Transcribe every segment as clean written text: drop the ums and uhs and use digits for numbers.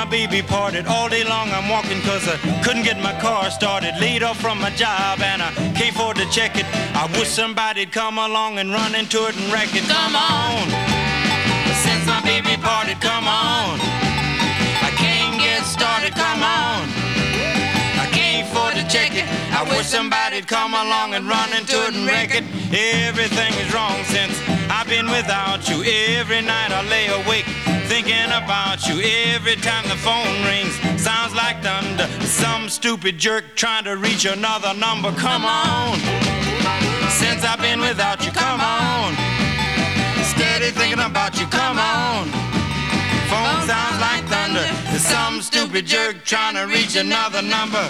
baby parted. All day long I'm walking cause I couldn't get my car started. Laid off from my job and I can't afford to check it. I wish somebody'd come along and run into it and wreck it. Come on, since my baby parted, come on. I can't get started, come on. I can't afford to check it. I wish somebody'd come along and run into it and wreck it. Everything is wrong since I've been without you. Every night I lay awake thinking about you. Every time the phone rings, sounds like thunder. Some stupid jerk trying to reach another number. Come on, since I've been without you, come on. Steady thinking about you, come on. Phone sounds like thunder. There's some stupid jerk trying to reach another number.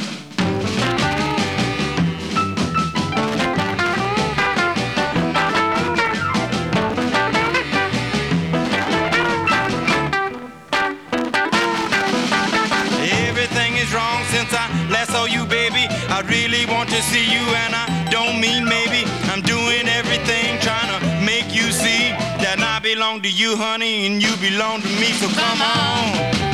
Everything is wrong since I last saw you, baby. I really want to see you and I don't mean maybe. I'm doing everything trying to make you see that I belong to you, honey, and you belong to me. So come on.